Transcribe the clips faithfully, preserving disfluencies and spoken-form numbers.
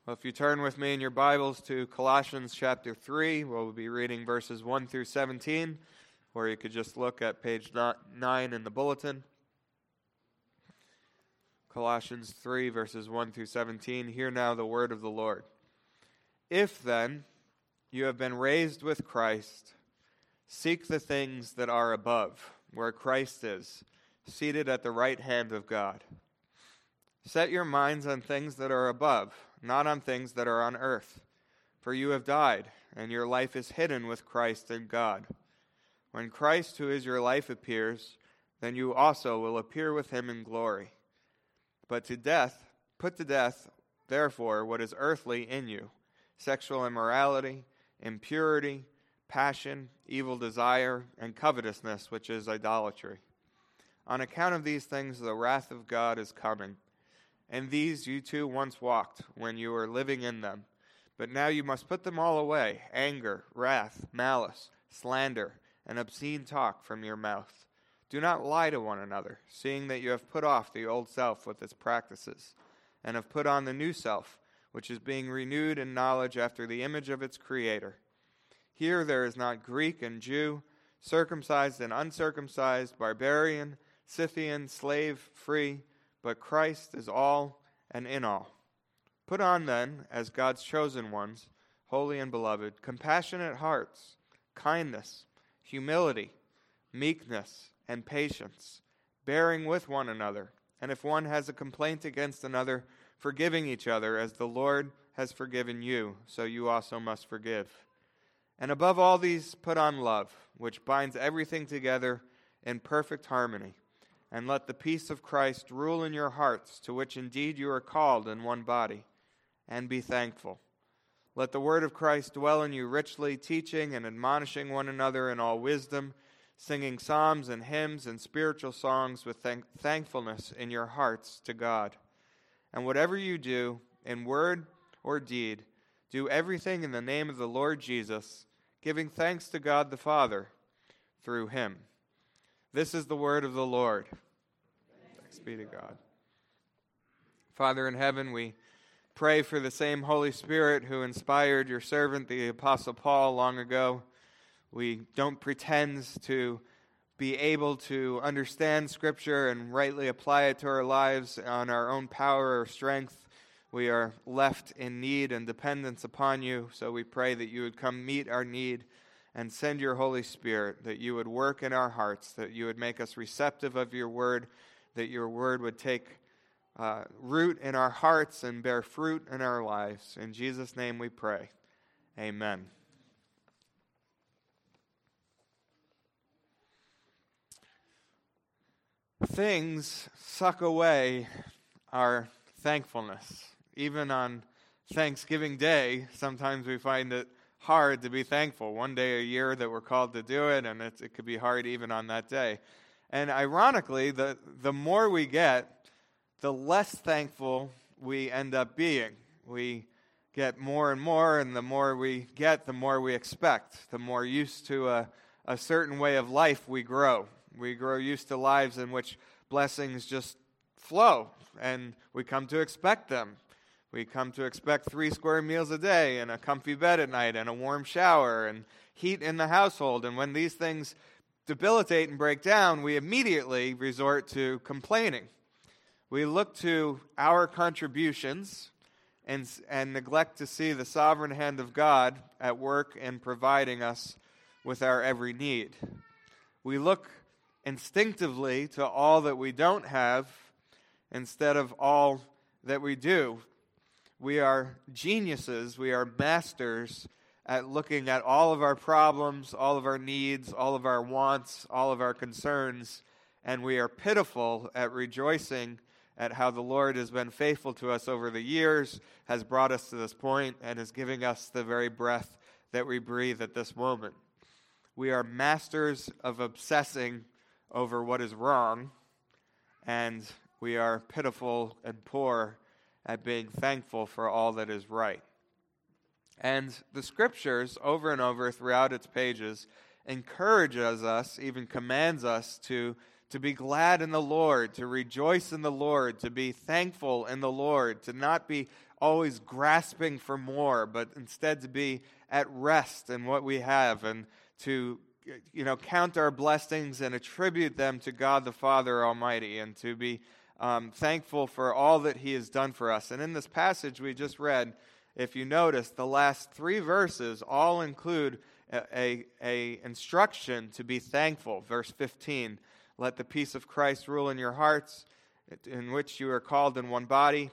Well, if you turn with me in your Bibles to Colossians chapter three, we'll be reading verses one through seventeen, or you could just look at page nine in the bulletin. Colossians three, verses one through seventeen. Hear now the word of the Lord. If then you have been raised with Christ, seek the things that are above, where Christ is, seated at the right hand of God. Set your minds on things that are above, not on things that are on earth. For you have died, and your life is hidden with Christ in God. When Christ, who is your life, appears, then you also will appear with him in glory. But to death, put to death, therefore, what is earthly in you, sexual immorality, impurity, passion, evil desire, and covetousness, which is idolatry. On account of these things, the wrath of God is coming. And these you too once walked when you were living in them. But now you must put them all away: anger, wrath, malice, slander, and obscene talk from your mouth. Do not lie to one another, seeing that you have put off the old self with its practices, and have put on the new self, which is being renewed in knowledge after the image of its Creator. Here there is not Greek and Jew, circumcised and uncircumcised, barbarian, Scythian, slave, free, but Christ is all and in all. Put on then, as God's chosen ones, holy and beloved, compassionate hearts, kindness, humility, meekness, and patience, bearing with one another, and if one has a complaint against another, forgiving each other, as the Lord has forgiven you, so you also must forgive. And above all these, put on love, which binds everything together in perfect harmony. And let the peace of Christ rule in your hearts, to which indeed you are called in one body, and be thankful. Let the word of Christ dwell in you richly, teaching and admonishing one another in all wisdom, singing psalms and hymns and spiritual songs with thank- thankfulness in your hearts to God. And whatever you do, in word or deed, do everything in the name of the Lord Jesus, giving thanks to God the Father through him. This is the word of the Lord. Thanks be to God. Father in heaven, we pray for the same Holy Spirit who inspired your servant, the Apostle Paul, long ago. We don't pretend to be able to understand Scripture and rightly apply it to our lives on our own power or strength. We are left in need and dependence upon you, so we pray that you would come meet our need and send your Holy Spirit, that you would work in our hearts, that you would make us receptive of your word, that your word would take uh, root in our hearts and bear fruit in our lives. In Jesus' name we pray. Amen. Things suck away our thankfulness. Even on Thanksgiving Day, sometimes we find it hard to be thankful. One day a year that we're called to do it, and it's, it could be hard even on that day. And ironically, the, the more we get, the less thankful we end up being. We get more and more, and the more we get, the more we expect. The more used to a, a certain way of life we grow. We grow used to lives in which blessings just flow, and we come to expect them. We come to expect three square meals a day and a comfy bed at night and a warm shower and heat in the household. And when these things debilitate and break down, we immediately resort to complaining. We look to our contributions and, and neglect to see the sovereign hand of God at work in providing us with our every need. We look instinctively to all that we don't have instead of all that we do. We are geniuses, we are masters at looking at all of our problems, all of our needs, all of our wants, all of our concerns, and we are pitiful at rejoicing at how the Lord has been faithful to us over the years, has brought us to this point, and is giving us the very breath that we breathe at this moment. We are masters of obsessing over what is wrong, and we are pitiful and poor at being thankful for all that is right. And the Scriptures, over and over throughout its pages, encourages us, even commands us to, to be glad in the Lord, to rejoice in the Lord, to be thankful in the Lord, to not be always grasping for more, but instead to be at rest in what we have and to, you know, count our blessings and attribute them to God the Father Almighty, and to be um, thankful for all that He has done for us. And in this passage we just read, if you notice, the last three verses all include a, a, a instruction to be thankful. Verse fifteen, let the peace of Christ rule in your hearts, in which you are called in one body,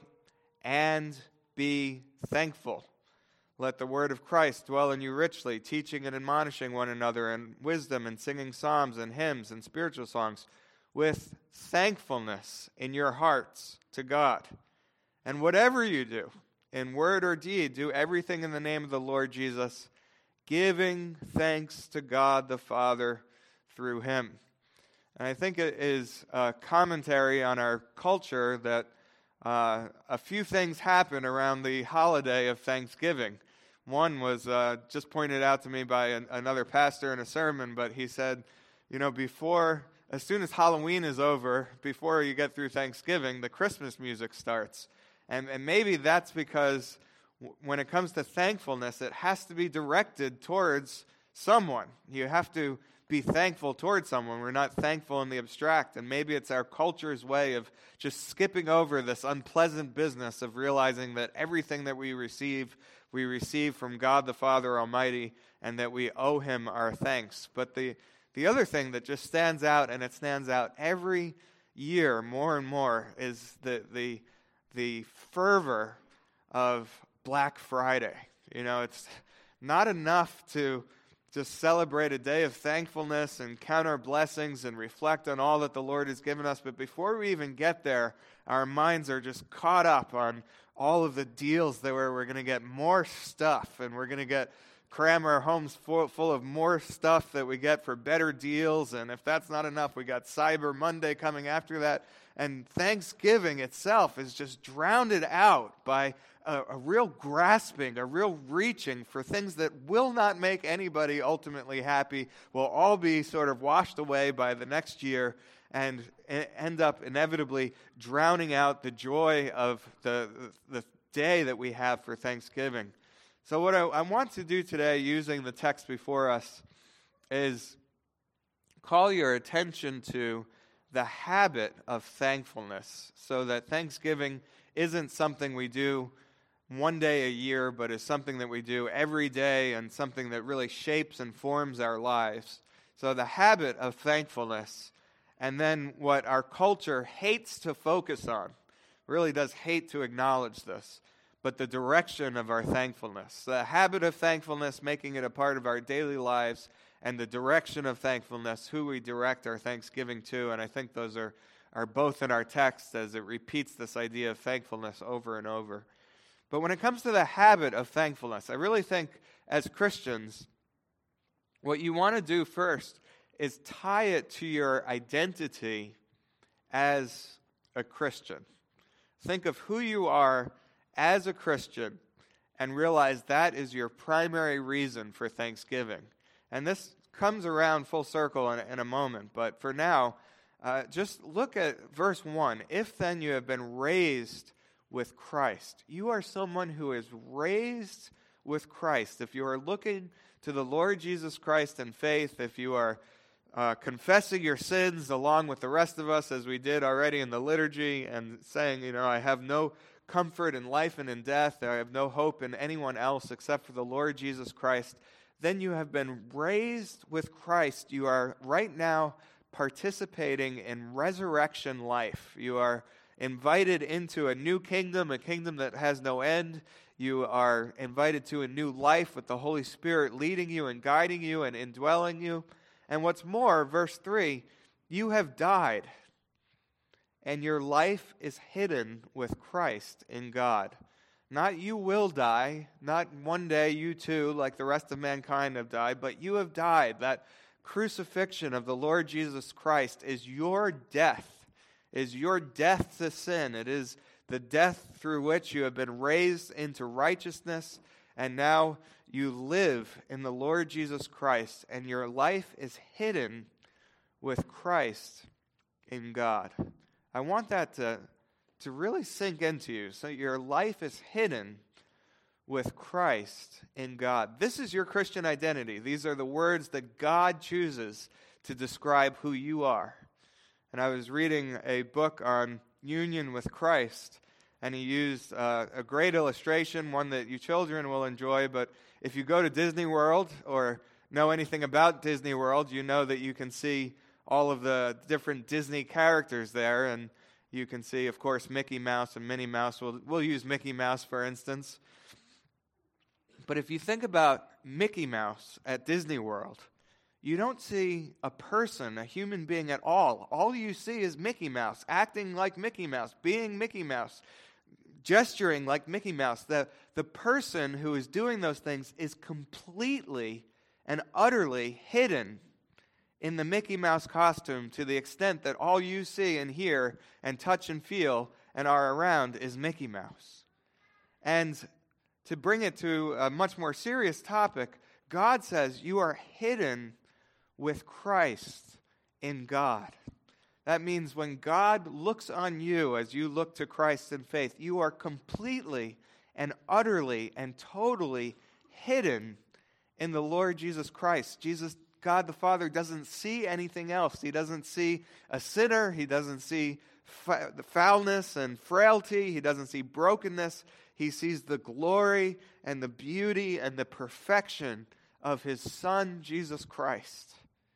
and be thankful. Let the word of Christ dwell in you richly, teaching and admonishing one another in wisdom, and singing psalms and hymns and spiritual songs with thankfulness in your hearts to God. And whatever you do, in word or deed, do everything in the name of the Lord Jesus, giving thanks to God the Father through Him. And I think it is a commentary on our culture that uh, a few things happen around the holiday of Thanksgiving. One was uh, just pointed out to me by an, another pastor in a sermon, but he said, you know, before, as soon as Halloween is over, before you get through Thanksgiving, the Christmas music starts. And, and maybe that's because w- when it comes to thankfulness, it has to be directed towards someone. You have to be thankful towards someone. We're not thankful in the abstract. And maybe it's our culture's way of just skipping over this unpleasant business of realizing that everything that we receive, we receive from God the Father Almighty, and that we owe Him our thanks. But the, the other thing that just stands out, and it stands out every year more and more, is the the the fervor of Black Friday. You know, it's not enough to just celebrate a day of thankfulness and count our blessings and reflect on all that the Lord has given us. But before we even get there, our minds are just caught up on all of the deals that where we're going to get more stuff, and we're going to get cram our homes full, full of more stuff that we get for better deals. And if that's not enough, we got Cyber Monday coming after that. And Thanksgiving itself is just drowned out by a, a real grasping, a real reaching for things that will not make anybody ultimately happy, will all be sort of washed away by the next year, and end up inevitably drowning out the joy of the, the day that we have for Thanksgiving. So what I, I want to do today, using the text before us, is call your attention to the habit of thankfulness, so that Thanksgiving isn't something we do one day a year, but is something that we do every day, and something that really shapes and forms our lives. So the habit of thankfulness, and then what our culture hates to focus on, really does hate to acknowledge this, but the direction of our thankfulness. The habit of thankfulness, making it a part of our daily lives, and the direction of thankfulness, who we direct our thanksgiving to. And I think those are, are both in our text, as it repeats this idea of thankfulness over and over. But when it comes to the habit of thankfulness, I really think as Christians, what you want to do first is tie it to your identity as a Christian. Think of who you are as a Christian and realize that is your primary reason for Thanksgiving. And this comes around full circle in, in a moment, but for now, uh, just look at verse one. If then you have been raised with Christ. You are someone who is raised with Christ. If you are looking to the Lord Jesus Christ in faith, if you are uh, confessing your sins along with the rest of us, as we did already in the liturgy, and saying, you know, I have no comfort in life and in death, I have no hope in anyone else except for the Lord Jesus Christ, then you have been raised with Christ. You are right now participating in resurrection life. You are invited into a new kingdom, a kingdom that has no end. You are invited to a new life with the Holy Spirit leading you and guiding you and indwelling you. And what's more, verse three, you have died, and your life is hidden with Christ in God. Not you will die, not one day you too, like the rest of mankind have died, but you have died. That crucifixion of the Lord Jesus Christ is your death, is your death to sin. It is the death through which you have been raised into righteousness, and now you live in the Lord Jesus Christ, and your life is hidden with Christ in God. I want that to to really sink into you. So your life is hidden with Christ in God. This is your Christian identity. These are the words that God chooses to describe who you are. And I was reading a book on union with Christ, and he used uh, a great illustration, one that you children will enjoy. But if you go to Disney World or know anything about Disney World, you know that you can see all of the different Disney characters there, and you can see, of course, Mickey Mouse and Minnie Mouse. We'll, we'll use Mickey Mouse, for instance. But if you think about Mickey Mouse at Disney World, you don't see a person, a human being at all. All you see is Mickey Mouse, acting like Mickey Mouse, being Mickey Mouse, gesturing like Mickey Mouse. The, the person who is doing those things is completely and utterly hidden in the Mickey Mouse costume, to the extent that all you see and hear and touch and feel and are around is Mickey Mouse. And to bring it to a much more serious topic, God says you are hidden with Christ in God. That means when God looks on you as you look to Christ in faith, you are completely and utterly and totally hidden in the Lord Jesus Christ. Jesus, God the Father, doesn't see anything else. He doesn't see a sinner. He doesn't see fa- the foulness and frailty. He doesn't see brokenness. He sees the glory and the beauty and the perfection of his Son, Jesus Christ.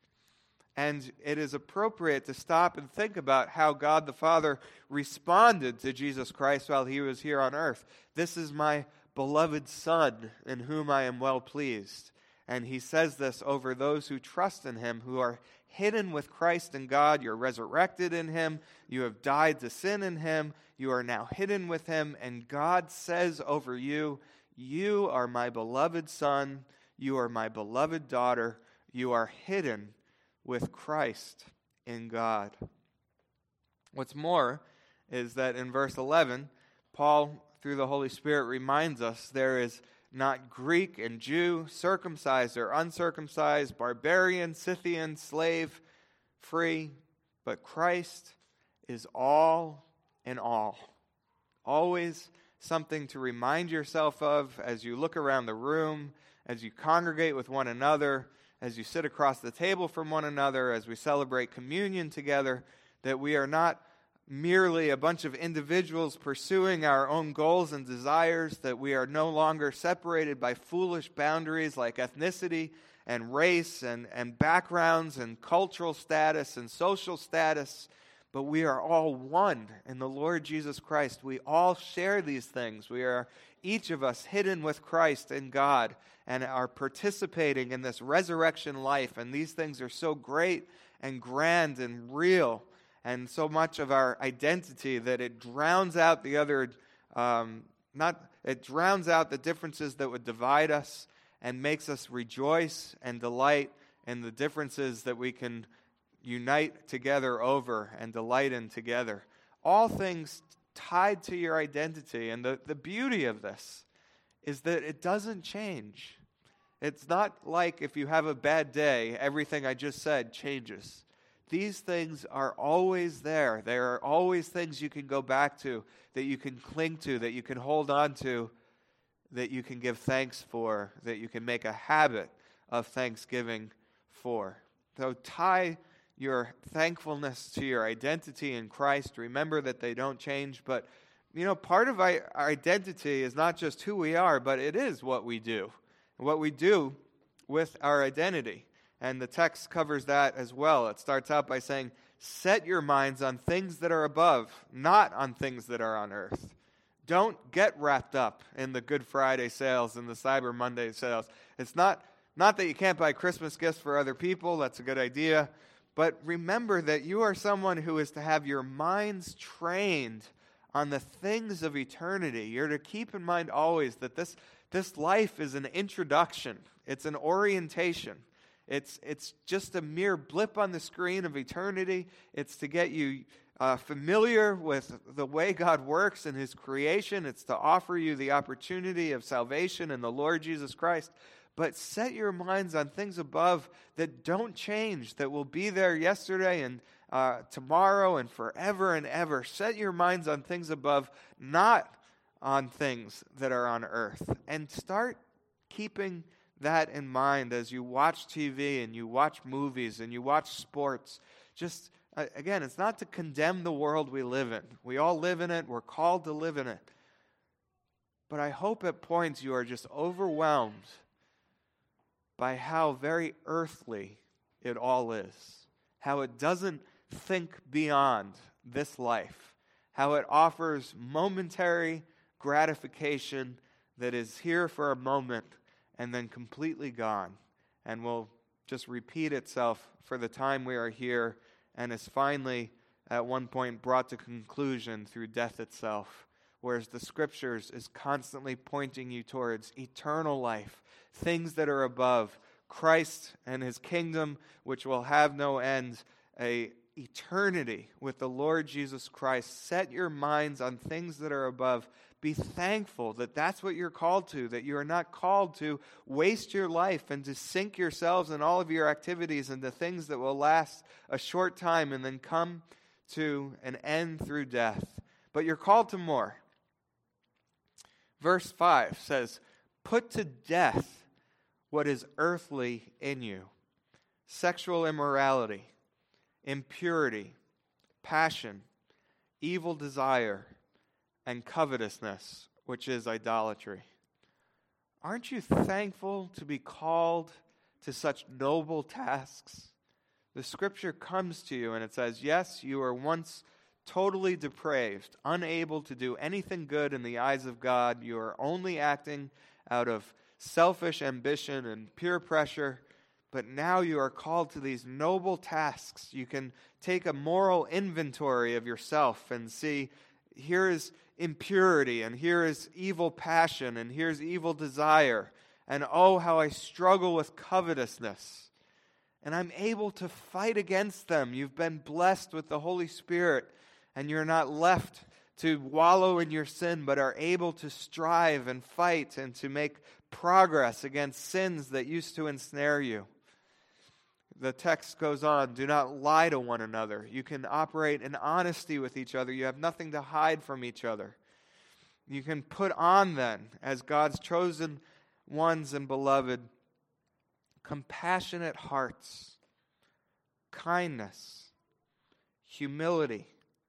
And it is appropriate to stop and think about how God the Father responded to Jesus Christ while he was here on earth. This is my beloved Son, in whom I am well pleased. And he says this over those who trust in him, who are hidden with Christ in God. You're resurrected in him. You have died to sin in him. You are now hidden with him. And God says over you, you are my beloved Son. You are my beloved daughter. You are hidden with Christ in God. What's more is that in verse eleven, Paul, through the Holy Spirit, reminds us there is not Greek and Jew, circumcised or uncircumcised, barbarian, Scythian, slave, free, but Christ is all in all. Always something to remind yourself of as you look around the room, as you congregate with one another, as you sit across the table from one another, as we celebrate communion together, that we are not merely a bunch of individuals pursuing our own goals and desires, that we are no longer separated by foolish boundaries like ethnicity and race and, and backgrounds and cultural status and social status, but we are all one in the Lord Jesus Christ. We all share these things. We are, each of us, hidden with Christ in God and are participating in this resurrection life, and these things are so great and grand and real, and so much of our identity that it drowns out the other, um, not it drowns out the differences that would divide us and makes us rejoice and delight in the differences that we can unite together over and delight in together. All things tied to your identity. And the, the beauty of this is that it doesn't change. It's not like if you have a bad day, everything I just said changes. These things are always there. There are always things you can go back to, that you can cling to, that you can hold on to, that you can give thanks for, that you can make a habit of thanksgiving for. So tie your thankfulness to your identity in Christ. Remember that they don't change. But, you know, part of our identity is not just who we are, but it is what we do. What we do with our identity. And the text covers that as well. It starts out by saying, set your minds on things that are above, not on things that are on earth. Don't get wrapped up in the Good Friday sales and the Cyber Monday sales. It's not, not that you can't buy Christmas gifts for other people. That's a good idea. But remember that you are someone who is to have your minds trained on the things of eternity. You're to keep in mind always that this, this life is an introduction. It's an orientation. It's it's just a mere blip on the screen of eternity. It's to get you uh, familiar with the way God works in his creation. It's to offer you the opportunity of salvation in the Lord Jesus Christ. But set your minds on things above that don't change, that will be there yesterday and uh, tomorrow and forever and ever. Set your minds on things above, not on things that are on earth. And start keeping that in mind as you watch T V and you watch movies and you watch sports. Just, uh, again, it's not to condemn the world we live in. We all live in it. We're called to live in it. But I hope at points you are just overwhelmed by how very earthly it all is. How it doesn't think beyond this life. How it offers momentary gratification that is here for a moment and then completely gone, and will just repeat itself for the time we are here, and is finally at one point brought to conclusion through death itself. Whereas the Scriptures is constantly pointing you towards eternal life, things that are above, Christ and His kingdom, which will have no end, a eternity with the Lord Jesus Christ. Set your minds on things that are above. Be thankful that that's what you're called to, that you are not called to waste your life and to sink yourselves and all of your activities into things that will last a short time and then come to an end through death. But you're called to more. Verse five says, "Put to death what is earthly in you: sexual immorality, impurity, passion, evil desire, and covetousness, which is idolatry." Aren't you thankful to be called to such noble tasks? The Scripture comes to you and it says, yes, you were once totally depraved, unable to do anything good in the eyes of God. You are only acting out of selfish ambition and peer pressure. But now you are called to these noble tasks. You can take a moral inventory of yourself and see, here is impurity, and here is evil passion, and here's evil desire. And oh, how I struggle with covetousness. And I'm able to fight against them. You've been blessed with the Holy Spirit, and you're not left to wallow in your sin, but are able to strive and fight and to make progress against sins that used to ensnare you. The text goes on, do not lie to one another. You can operate in honesty with each other. You have nothing to hide from each other. You can put on then, as God's chosen ones and beloved, compassionate hearts, kindness, humility,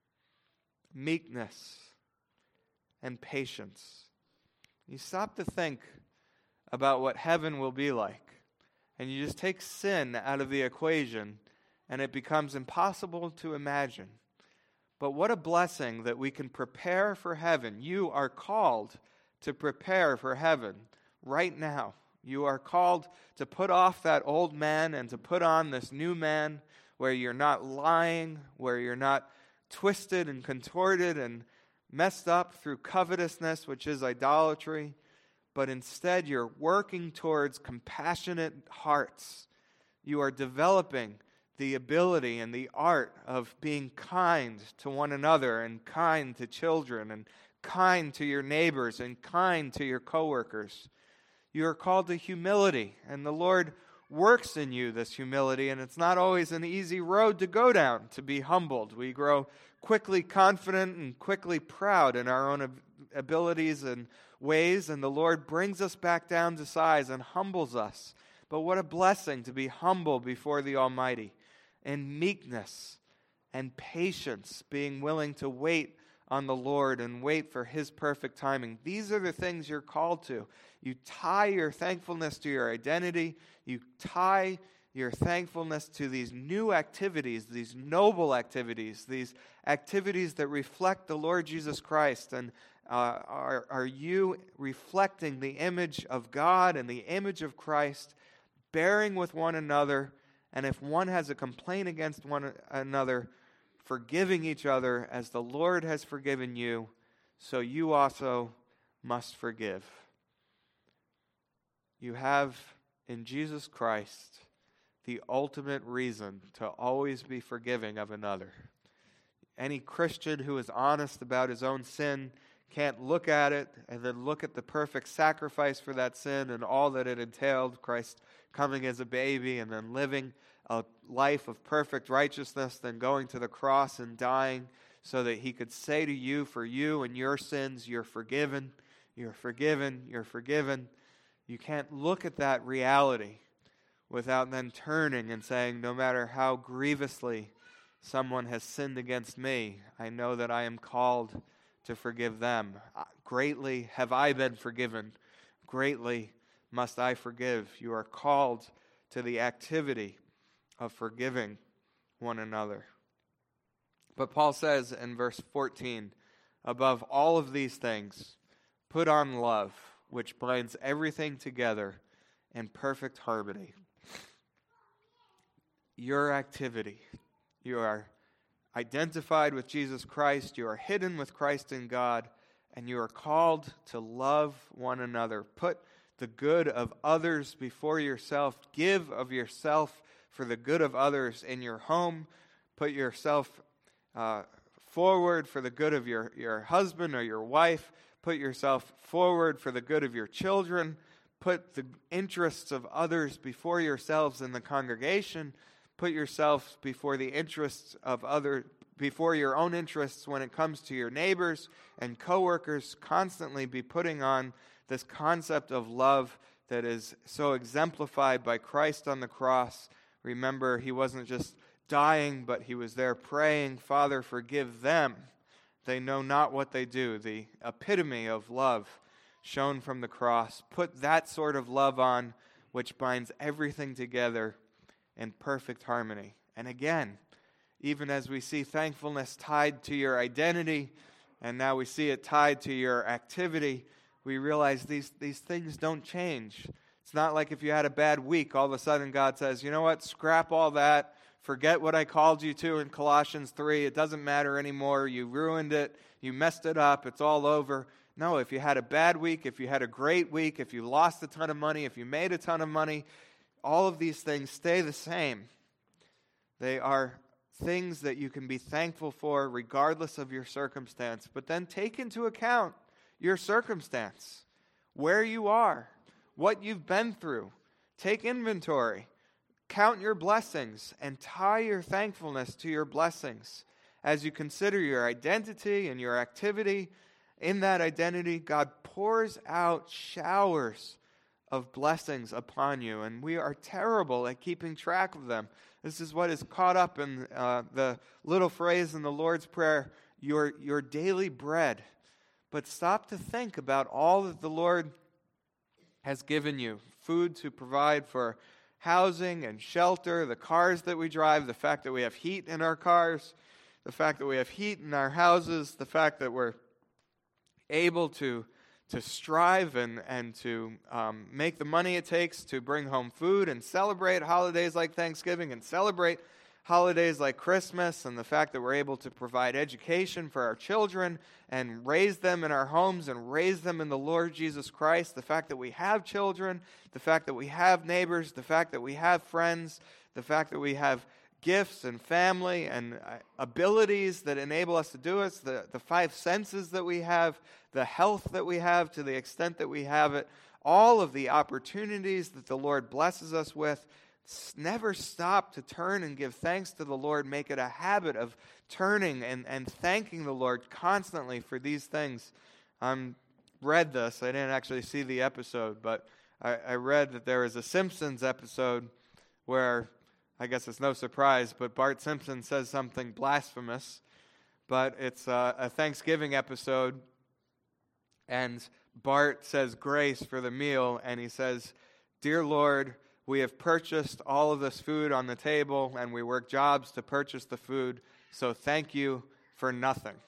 meekness, and patience. You stop to think about what heaven will be like. And you just take sin out of the equation, and it becomes impossible to imagine. But what a blessing that we can prepare for heaven. You are called to prepare for heaven right now. You are called to put off that old man and to put on this new man, where you're not lying, where you're not twisted and contorted and messed up through covetousness, which is idolatry. But instead you're working towards compassionate hearts. You are developing the ability and the art of being kind to one another, and kind to children, and kind to your neighbors, and kind to your coworkers. You are called to humility, and the Lord works in you this humility, and it's not always an easy road to go down, to be humbled. We grow quickly confident and quickly proud in our own abilities and ways, and the Lord brings us back down to size and humbles us. But what a blessing to be humble before the Almighty, and meekness and patience, being willing to wait on the Lord and wait for His perfect timing. These are the things you're called to. You tie your thankfulness to your identity. You tie your thankfulness to these new activities, these noble activities, these activities that reflect the Lord Jesus Christ. And Uh, are, are you reflecting the image of God and the image of Christ, bearing with one another, and if one has a complaint against one another, forgiving each other as the Lord has forgiven you, so you also must forgive. You have in Jesus Christ the ultimate reason to always be forgiving of another. Any Christian who is honest about his own sin can't look at it and then look at the perfect sacrifice for that sin and all that it entailed, Christ coming as a baby and then living a life of perfect righteousness than going to the cross and dying so that he could say to you, for you and your sins, you're forgiven, you're forgiven, you're forgiven. You can't look at that reality without then turning and saying, no matter how grievously someone has sinned against me, I know that I am called to forgive them. Greatly have I been forgiven. Greatly must I forgive. You are called to the activity of forgiving one another. But Paul says in verse fourteen, above all of these things, put on love, which binds everything together in perfect harmony. Your activity, you are identified with Jesus Christ, you are hidden with Christ in God, and you are called to love one another. Put the good of others before yourself. Give of yourself for the good of others in your home. Put yourself uh, forward for the good of your, your husband or your wife. Put yourself forward for the good of your children. Put the interests of others before yourselves in the congregation. Put yourself before the interests of other, before your own interests when it comes to your neighbors and coworkers. Constantly be putting on this concept of love that is so exemplified by Christ on the cross. Remember, he wasn't just dying, but he was there praying, Father, forgive them. They know not what they do. The epitome of love shown from the cross. Put that sort of love on, which binds everything together in perfect harmony. And again, even as we see thankfulness tied to your identity, and now we see it tied to your activity, we realize these, these things don't change. It's not like if you had a bad week, all of a sudden God says, you know what, scrap all that, forget what I called you to in Colossians three, it doesn't matter anymore, you ruined it, you messed it up, it's all over. No, if you had a bad week, if you had a great week, if you lost a ton of money, if you made a ton of money, all of these things stay the same. They are things that you can be thankful for regardless of your circumstance. But then take into account your circumstance, where you are, what you've been through. Take inventory, count your blessings, and tie your thankfulness to your blessings. As you consider your identity and your activity, in that identity, God pours out showers of blessings upon you, and we are terrible at keeping track of them. This is what is caught up in uh, the little phrase in the Lord's Prayer, your, your daily bread. But stop to think about all that the Lord has given you. Food to provide for housing and shelter, the cars that we drive, the fact that we have heat in our cars, the fact that we have heat in our houses, the fact that we're able to to strive and, and to um, make the money it takes to bring home food and celebrate holidays like Thanksgiving and celebrate holidays like Christmas, and the fact that we're able to provide education for our children and raise them in our homes and raise them in the Lord Jesus Christ, the fact that we have children, the fact that we have neighbors, the fact that we have friends, the fact that we have gifts and family and abilities that enable us to do it, the, the five senses that we have, the health that we have to the extent that we have it, all of the opportunities that the Lord blesses us with. Never stop to turn and give thanks to the Lord. Make it a habit of turning and, and thanking the Lord constantly for these things. I um, read this. I didn't actually see the episode, but I, I read that there was a Simpsons episode where, I guess it's no surprise, but Bart Simpson says something blasphemous. But it's uh, a Thanksgiving episode, and Bart says grace for the meal, and he says, "Dear Lord, we have purchased all of this food on the table, and we work jobs to purchase the food, so thank you for nothing."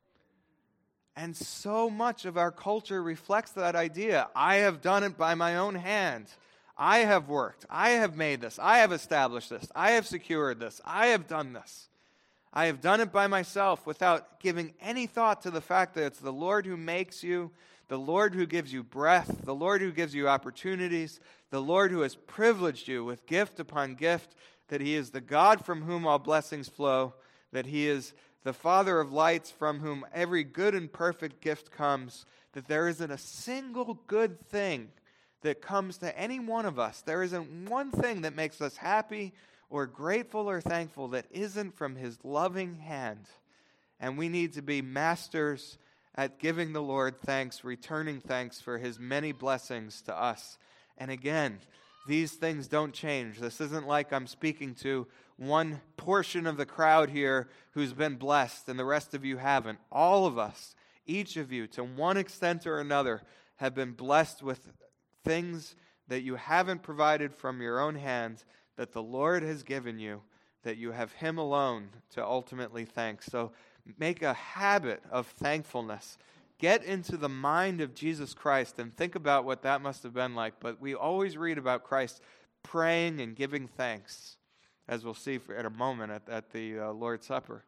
And so much of our culture reflects that idea. I have done it by my own hand. I have worked. I have made this. I have established this. I have secured this. I have done this. I have done it by myself without giving any thought to the fact that it's the Lord who makes you, the Lord who gives you breath, the Lord who gives you opportunities, the Lord who has privileged you with gift upon gift, that He is the God from whom all blessings flow, that He is the Father of lights from whom every good and perfect gift comes, that there isn't a single good thing that comes to any one of us. There isn't one thing that makes us happy or grateful or thankful that isn't from his loving hand. And we need to be masters at giving the Lord thanks, returning thanks for his many blessings to us. And again, these things don't change. This isn't like I'm speaking to one portion of the crowd here who's been blessed and the rest of you haven't. All of us, each of you, to one extent or another, have been blessed with things that you haven't provided from your own hand, that the Lord has given you, that you have him alone to ultimately thank. So make a habit of thankfulness. Get into the mind of Jesus Christ and think about what that must have been like. But we always read about Christ praying and giving thanks, as we'll see for, in a moment at, at the uh, Lord's Supper.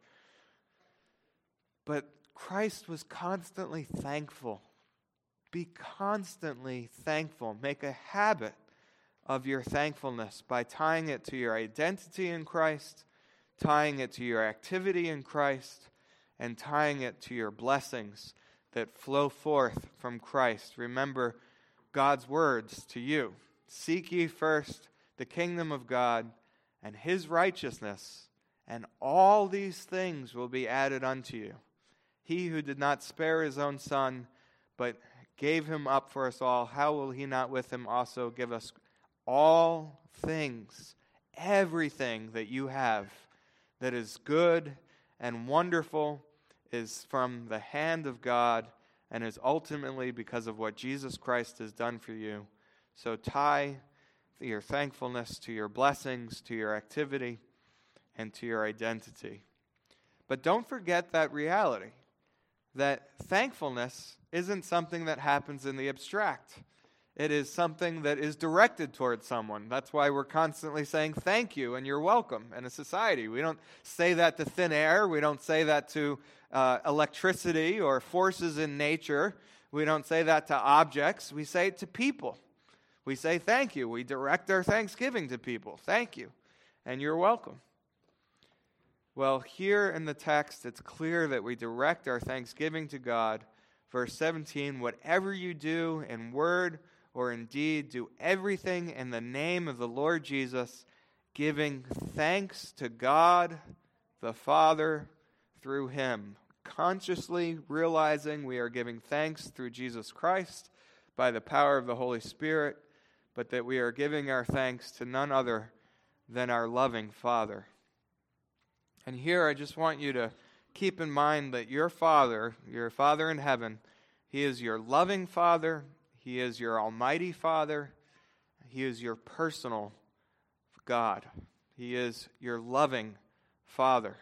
But Christ was constantly thankful. Be constantly thankful. Make a habit of your thankfulness by tying it to your identity in Christ, tying it to your activity in Christ, and tying it to your blessings that flow forth from Christ. Remember God's words to you. Seek ye first the kingdom of God and his righteousness, and all these things will be added unto you. He who did not spare his own son, but gave him up for us all, how will he not with him also give us all things, everything that you have that is good and wonderful is from the hand of God and is ultimately because of what Jesus Christ has done for you. So tie your thankfulness to your blessings, to your activity, and to your identity. But don't forget that reality, that thankfulness isn't something that happens in the abstract. It is something that is directed towards someone. That's why we're constantly saying thank you and you're welcome in a society. We don't say that to thin air. We don't say that to uh, electricity or forces in nature. We don't say that to objects. We say it to people. We say thank you. We direct our thanksgiving to people. Thank you, and you're welcome. Well, here in the text, it's clear that we direct our thanksgiving to God. Verse seventeen, whatever you do in word or in deed, do everything in the name of the Lord Jesus, giving thanks to God the Father through him. Consciously realizing we are giving thanks through Jesus Christ by the power of the Holy Spirit, but that we are giving our thanks to none other than our loving Father. And here I just want you to keep in mind that your Father, your Father in heaven, he is your loving Father. He is your almighty Father. He is your personal God. He is your loving Father.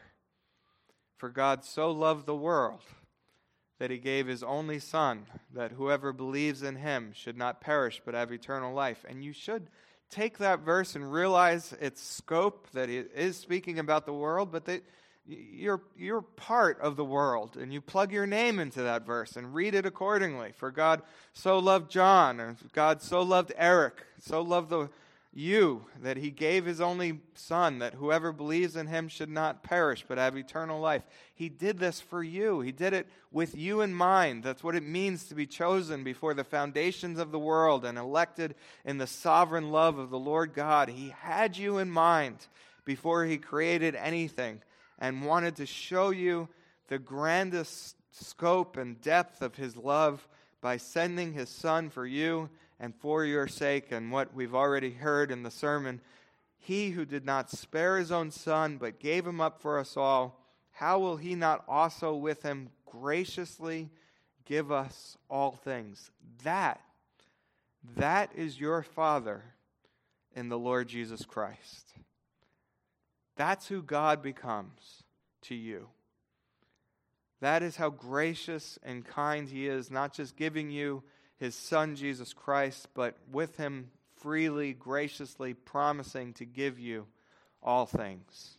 For God so loved the world that he gave his only Son, that whoever believes in him should not perish but have eternal life. And you should take that verse and realize its scope, that it is speaking about the world, but that you're, you're part of the world, and you plug your name into that verse and read it accordingly. For God so loved John, and God so loved Eric, so loved the you, that he gave his only Son, that whoever believes in him should not perish but have eternal life. He did this for you. He did it with you in mind. That's what it means to be chosen before the foundations of the world and elected in the sovereign love of the Lord God. He had you in mind before he created anything and wanted to show you the grandest scope and depth of his love by sending his Son for you and for your sake. And what we've already heard in the sermon, he who did not spare his own Son, but gave him up for us all, how will he not also with him graciously give us all things? That, that is your Father in the Lord Jesus Christ. That's who God becomes to you. That is how gracious and kind he is, not just giving you his Son, Jesus Christ, but with him freely, graciously promising to give you all things.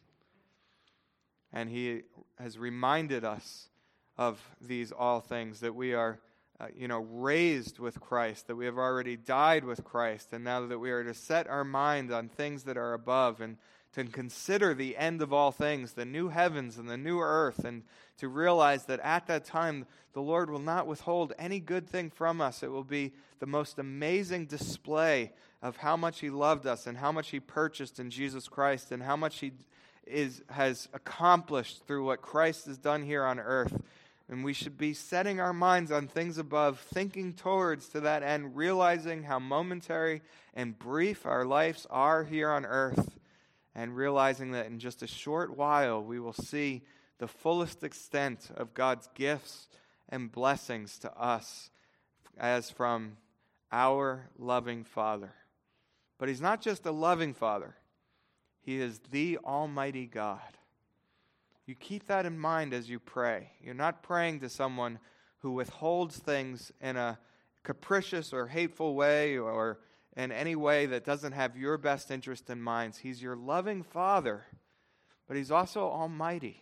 And he has reminded us of these all things, that we are, uh, you know, raised with Christ, that we have already died with Christ, and now that we are to set our mind on things that are above and to consider the end of all things, the new heavens and the new earth, and to realize that at that time the Lord will not withhold any good thing from us. It will be the most amazing display of how much He loved us and how much He purchased in Jesus Christ and how much He is has accomplished through what Christ has done here on earth. And we should be setting our minds on things above, thinking towards to that end, realizing how momentary and brief our lives are here on earth, and realizing that in just a short while we will see the fullest extent of God's gifts and blessings to us as from our loving Father. But He's not just a loving Father. He is the Almighty God. You keep that in mind as you pray. You're not praying to someone who withholds things in a capricious or hateful way or in any way that doesn't have your best interest in mind. He's your loving Father, but He's also almighty.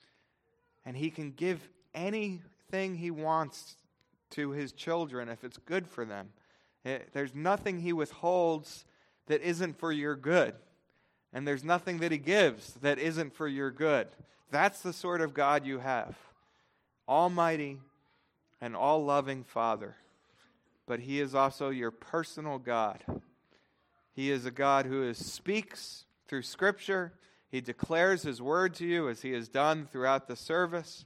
And He can give anything He wants to His children if it's good for them. It, there's nothing He withholds that isn't for your good. And there's nothing that He gives that isn't for your good. That's the sort of God you have. Almighty and all-loving Father. But He is also your personal God. He is a God who is, speaks through Scripture. He declares His word to you as He has done throughout the service.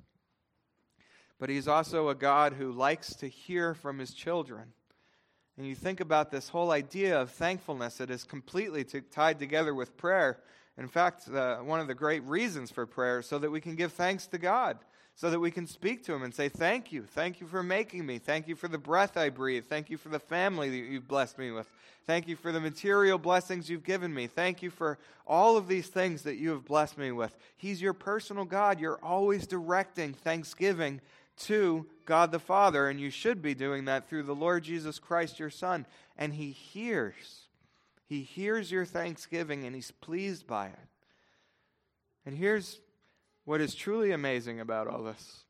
But He's also a God who likes to hear from His children. And you think about this whole idea of thankfulness that is completely t- tied together with prayer. In fact, uh, one of the great reasons for prayer is so that we can give thanks to God, so that we can speak to Him and say, thank you. Thank you for making me. Thank you for the breath I breathe. Thank you for the family that you've blessed me with. Thank you for the material blessings you've given me. Thank you for all of these things that you have blessed me with. He's your personal God. You're always directing thanksgiving to God the Father, and you should be doing that through the Lord Jesus Christ, your Son. And He hears. He hears your thanksgiving, and He's pleased by it. And here's what is truly amazing about all this.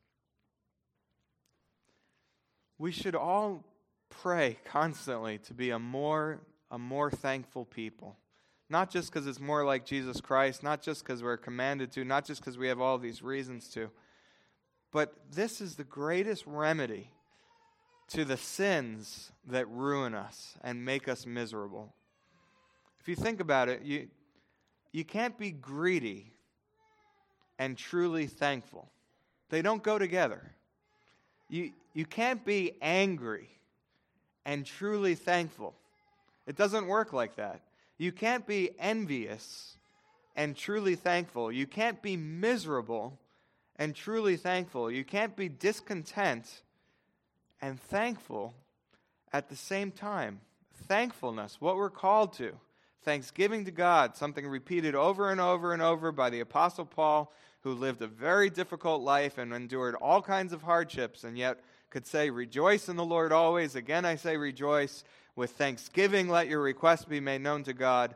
We should all pray constantly to be a more, a more thankful people. Not just because it's more like Jesus Christ, not just because we're commanded to, not just because we have all these reasons to, but this is the greatest remedy to the sins that ruin us and make us miserable. If you think about it, you, you can't be greedy and truly thankful. They don't go together. You, you can't be angry and truly thankful. It doesn't work like that. You can't be envious and truly thankful. You can't be miserable and truly thankful. You can't be discontent and thankful at the same time. Thankfulness, what we're called to. Thanksgiving to God, something repeated over and over and over by the Apostle Paul, who lived a very difficult life and endured all kinds of hardships, and yet could say, rejoice in the Lord always. Again, I say rejoice. With thanksgiving, let your requests be made known to God.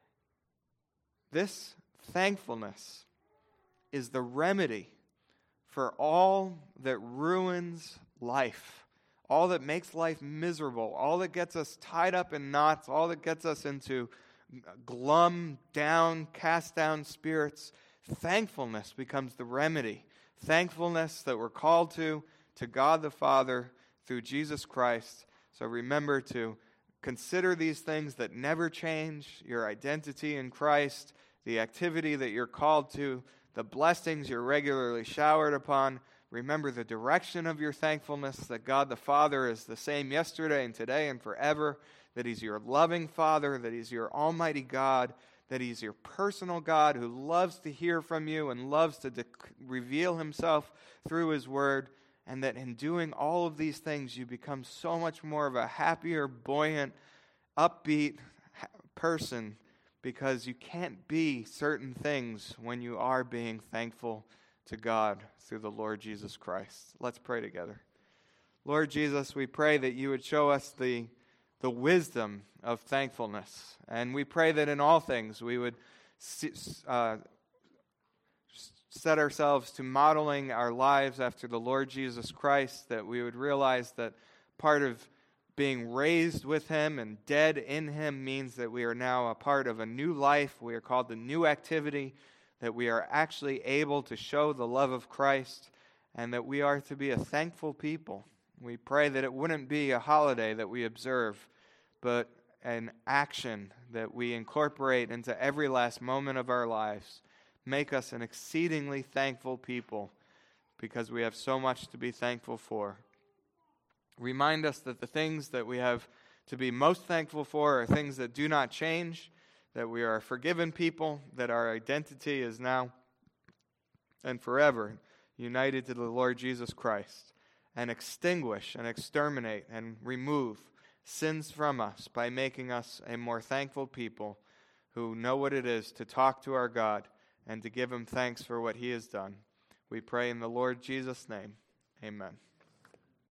This thankfulness is the remedy for all that ruins life, all that makes life miserable, all that gets us tied up in knots, all that gets us into glum, down, cast down spirits. Thankfulness becomes the remedy. Thankfulness that we're called to, to God the Father through Jesus Christ. So remember to consider these things that never change, your identity in Christ, the activity that you're called to, the blessings you're regularly showered upon. Remember the direction of your thankfulness, that God the Father is the same yesterday and today and forever, that He's your loving Father, that He's your almighty God, that He's your personal God who loves to hear from you and loves to de- reveal Himself through His Word, and that in doing all of these things you become so much more of a happier, buoyant, upbeat person, because you can't be certain things when you are being thankful to God through the Lord Jesus Christ. Let's pray together. Lord Jesus, we pray that you would show us the, the wisdom of thankfulness. And we pray that in all things we would uh, set ourselves to modeling our lives after the Lord Jesus Christ, that we would realize that part of being raised with him and dead in him means that we are now a part of a new life. We are called to new activity, that we are actually able to show the love of Christ, and that we are to be a thankful people. We pray that it wouldn't be a holiday that we observe, but an action that we incorporate into every last moment of our lives. Make us an exceedingly thankful people, because we have so much to be thankful for. Remind us that the things that we have to be most thankful for are things that do not change, that we are a forgiven people, that our identity is now and forever united to the Lord Jesus Christ, and extinguish and exterminate and remove sins from us by making us a more thankful people who know what it is to talk to our God and to give him thanks for what he has done. We pray in the Lord Jesus' name. Amen.